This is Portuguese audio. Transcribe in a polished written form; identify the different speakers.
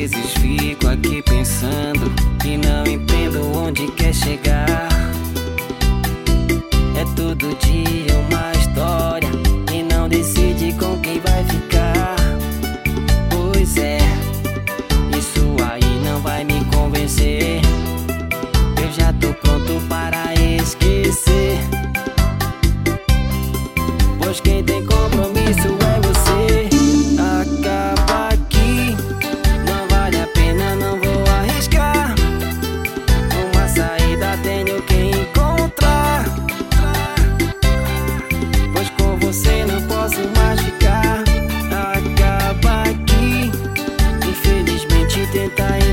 Speaker 1: vezes fico aqui pensando e não entendo onde quer chegar. É todo dia uma história e não decide com quem vai ficar. Pois é, isso aí não vai me convencer. Eu já tô pronto para esquecer, pois quem tem compromisso é você. Acaba aqui, não vale a pena, não vou arriscar. Uma saída tenho que encontrar, pois com você não posso mais ficar. Acaba aqui, infelizmente tentar